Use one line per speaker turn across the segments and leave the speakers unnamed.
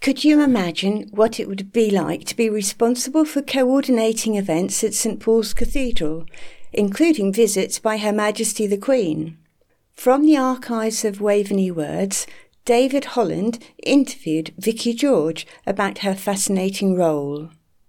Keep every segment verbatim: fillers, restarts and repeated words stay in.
Could you imagine what it would be like to be responsible for coordinating events at St Paul's Cathedral, including visits by Her Majesty the Queen? From the archives of Waveney Words, David Holland interviewed Vicky George about her fascinating role.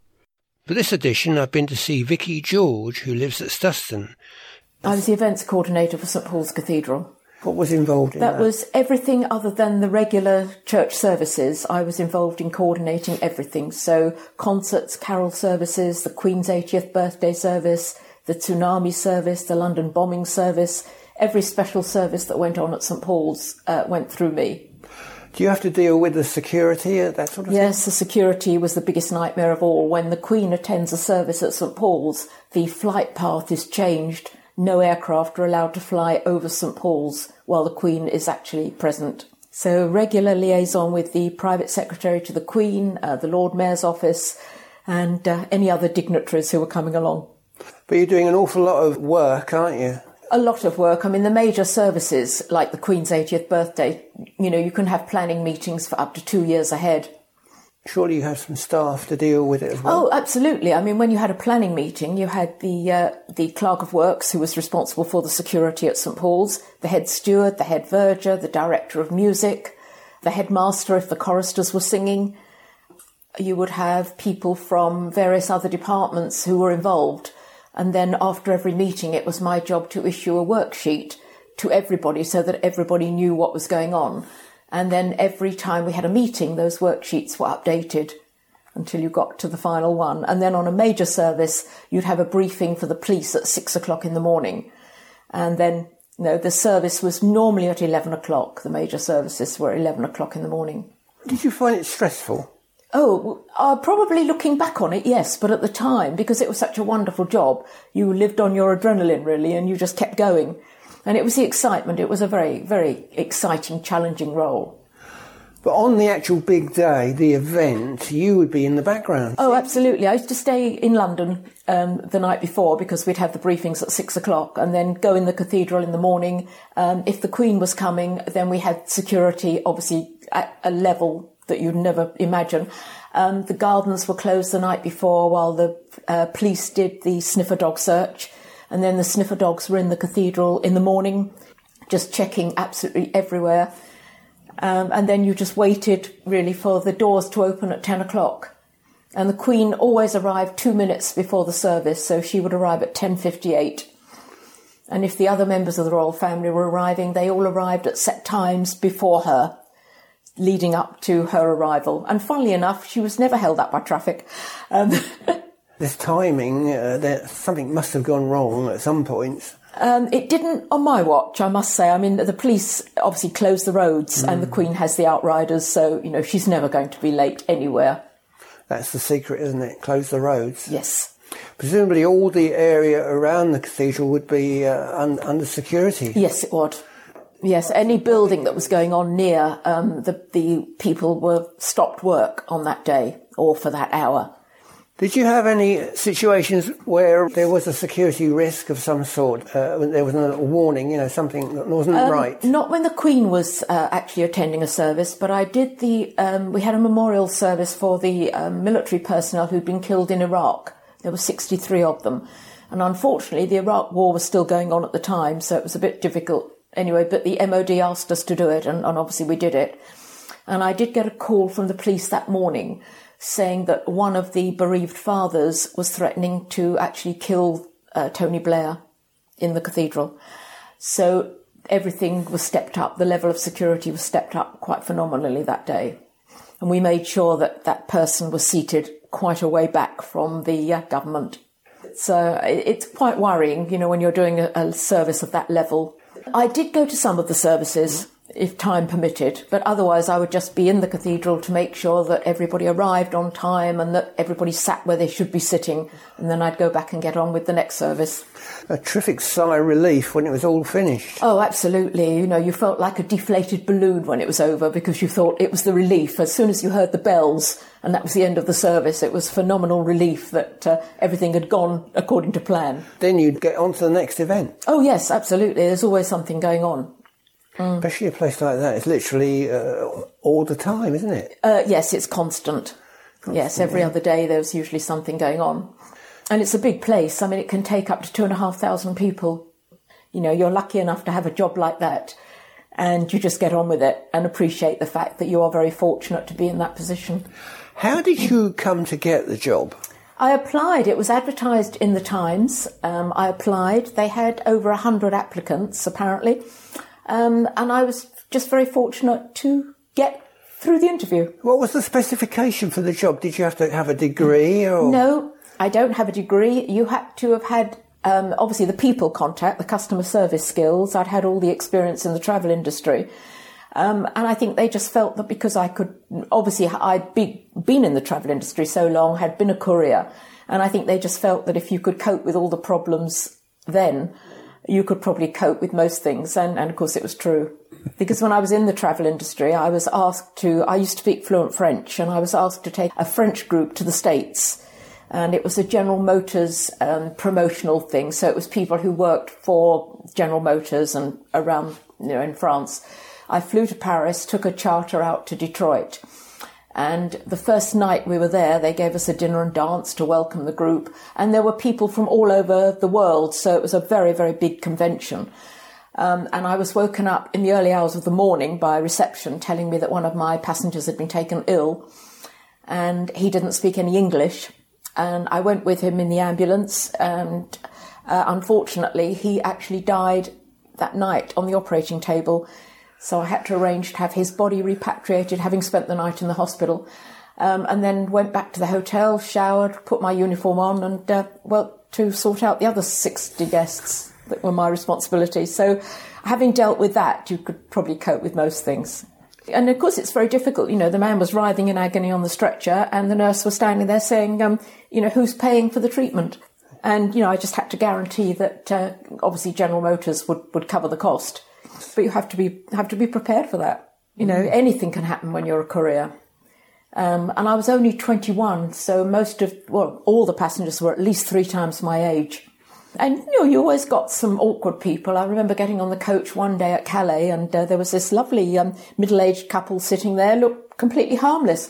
For this edition, I've been to see Vicky George, who lives at Stuston.
I was the events coordinator for St Paul's Cathedral.
What was involved in that?
That was everything other than the regular church services. I was involved in coordinating everything. So concerts, carol services, the Queen's eightieth birthday service, the tsunami service, the London bombing service. Every special service that went on at St Paul's uh, went through me.
Do you have to deal with the security, that sort of thing?
Yes, the security was the biggest nightmare of all. When the Queen attends a service at St Paul's, the flight path is changed. No aircraft are allowed to fly over St Paul's while the Queen is actually present. So regular liaison with the private secretary to the Queen, uh, the Lord Mayor's office, and uh, any other dignitaries who were coming along.
But you're doing an awful lot of work, aren't you?
A lot of work. I mean, the major services, like the Queen's eightieth birthday, you know, you can have planning meetings for up to two years ahead.
Surely you have some staff to deal with it as well?
Oh, absolutely. I mean, when you had a planning meeting, you had the uh, the Clerk of Works, who was responsible for the security at St Paul's, the head steward, the head verger, the director of music, the headmaster if the choristers were singing. You would have people from various other departments who were involved. And then after every meeting, it was my job to issue a worksheet to everybody so that everybody knew what was going on. And then every time we had a meeting, those worksheets were updated until you got to the final one. And then on a major service, you'd have a briefing for the police at six o'clock in the morning. And then, you know, the service was normally at eleven o'clock. The major services were eleven o'clock in the morning.
Did you find it stressful?
Oh, uh, probably looking back on it, yes. But at the time, because it was such a wonderful job, you lived on your adrenaline, really, and you just kept going. And it was the excitement. It was a very, very exciting, challenging role.
But on the actual big day, the event, you would be in the background.
Oh, absolutely. I used to stay in London um, the night before because we'd have the briefings at six o'clock and then go in the cathedral in the morning. Um, if the Queen was coming, then we had security, obviously, at a level that you'd never imagine. Um, the gardens were closed the night before while the uh, police did the sniffer dog search. And then the sniffer dogs were in the cathedral in the morning, just checking absolutely everywhere. Um, and then you just waited, really, for the doors to open at ten o'clock. And the Queen always arrived two minutes before the service, so she would arrive at ten fifty-eight. And if the other members of the royal family were arriving, they all arrived at set times before her, leading up to her arrival. And funnily enough, she was never held up by traffic. Um,
This timing, uh, there, something must have gone wrong at some points.
Um, it didn't on my watch, I must say. I mean, the police obviously closed the roads mm. and the Queen has the outriders, so, you know, she's never going to be late anywhere.
That's the secret, isn't it? Close the roads.
Yes.
Presumably all the area around the cathedral would be uh, un- under security.
Yes, it would. Yes, any building that was going on near, um, the, the people were stopped work on that day or for that hour.
Did you have any situations where there was a security risk of some sort? Uh, there was a warning, you know, something that wasn't
um,
right?
Not when the Queen was uh, actually attending a service, but I did the... Um, we had a memorial service for the um, military personnel who'd been killed in Iraq. There were sixty-three of them. And unfortunately, the Iraq war was still going on at the time, so it was a bit difficult anyway. But the M O D asked us to do it, and, and obviously we did it. And I did get a call from the police that morning saying that one of the bereaved fathers was threatening to actually kill uh, Tony Blair in the cathedral. So everything was stepped up. The level of security was stepped up quite phenomenally that day. And we made sure that that person was seated quite a way back from the uh, government. So it's quite worrying, you know, when you're doing a, a service of that level. I did go to some of the services, if time permitted, but otherwise I would just be in the cathedral to make sure that everybody arrived on time and that everybody sat where they should be sitting, and then I'd go back and get on with the next service.
A terrific sigh of relief when it was all finished.
Oh, absolutely. You know, you felt like a deflated balloon when it was over because you thought it was the relief. As soon as you heard the bells and that was the end of the service, it was phenomenal relief that uh, everything had gone according to plan.
Then you'd get on to the next event.
Oh, yes, absolutely. There's always something going on.
Mm. Especially a place like that. It's literally uh, all the time, isn't it?
Uh, yes, it's constant. constant. Yes, every yeah. other day there's usually something going on. And it's a big place. I mean, it can take up to two and a half thousand people. You know, you're lucky enough to have a job like that, and you just get on with it and appreciate the fact that you are very fortunate to be in that position.
How did you come to get the job?
I applied. It was advertised in the Times. Um, I applied. They had over one hundred applicants, apparently. Um, and I was just very fortunate to get through the interview.
What was the specification for the job? Did you have to have a degree? Or?
No, I don't have a degree. You had to have had, um, obviously, the people contact, the customer service skills. I'd had all the experience in the travel industry. Um, and I think they just felt that because I could, obviously I'd be, been in the travel industry so long, had been a courier, and I think they just felt that if you could cope with all the problems then, you could probably cope with most things. And, and of course it was true. Because when I was in the travel industry, I was asked to, I used to speak fluent French, and I was asked to take a French group to the States. And it was a General Motors um, promotional thing. So it was people who worked for General Motors and around, you know, in France. I flew to Paris, took a charter out to Detroit, and the first night we were there, they gave us a dinner and dance to welcome the group, and there were people from all over the world, so it was a very, very big convention. Um, and I was woken up in the early hours of the morning by reception telling me that one of my passengers had been taken ill, and he didn't speak any English, and I went with him in the ambulance, and uh, unfortunately he actually died that night on the operating table. So I had to arrange to have his body repatriated, having spent the night in the hospital, um, and then went back to the hotel, showered, put my uniform on, and, uh, well, to sort out the other sixty guests that were my responsibility. So having dealt with that, you could probably cope with most things. And, of course, it's very difficult. You know, the man was writhing in agony on the stretcher, and the nurse was standing there saying, um, you know, who's paying for the treatment? And, you know, I just had to guarantee that, uh, obviously, General Motors would, would cover the cost. But you have to be have to be prepared for that. You know, anything can happen when you're a courier. Um, and I was only twenty-one, so most of, well, all the passengers were at least three times my age. And, you know, you always got some awkward people. I remember getting on the coach one day at Calais, and uh, there was this lovely um, middle-aged couple sitting there, looked completely harmless.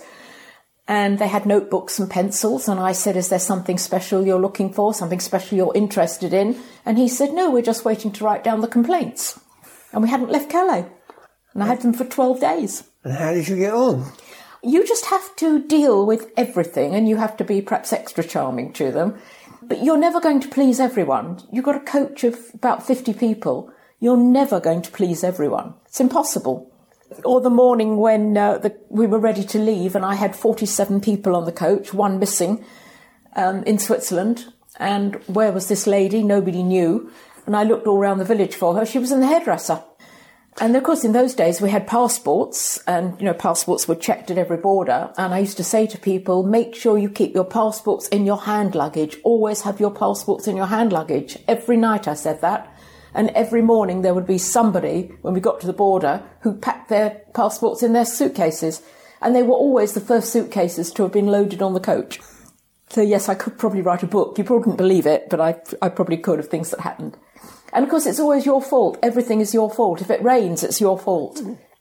And they had notebooks and pencils, and I said, is there something special you're looking for, something special you're interested in? And he said, no, we're just waiting to write down the complaints. And we hadn't left Calais. And I had them for twelve days.
And how did you get on?
You just have to deal with everything, and you have to be perhaps extra charming to them. But you're never going to please everyone. You've got a coach of about fifty people. You're never going to please everyone. It's impossible. Or the morning when uh, the, we were ready to leave, and I had forty-seven people on the coach, one missing, um, in Switzerland. And where was this lady? Nobody knew. And I looked all around the village for her. She was in the hairdresser. And, of course, in those days we had passports, and, you know, passports were checked at every border. And I used to say to people, make sure you keep your passports in your hand luggage. Always have your passports in your hand luggage. Every night I said that. And every morning there would be somebody, when we got to the border, who packed their passports in their suitcases. And they were always the first suitcases to have been loaded on the coach. So, yes, I could probably write a book. You probably wouldn't believe it, but I, I probably could, of things that happened. And, of course, it's always your fault. Everything is your fault. If it rains, it's your fault.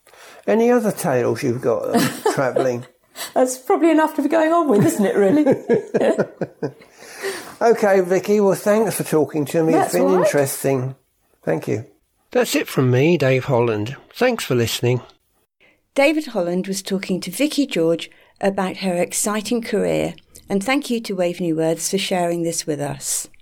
Any other tales you've got of travelling?
That's probably enough to be going on with, isn't it, really?
OK, Vicky, well, thanks for talking to me.
That's
it's been
right.
interesting. Thank you. That's it from me, Dave Holland. Thanks for listening.
David Holland was talking to Vicky George about her exciting career, and thank you to Waveney Worths for sharing this with us.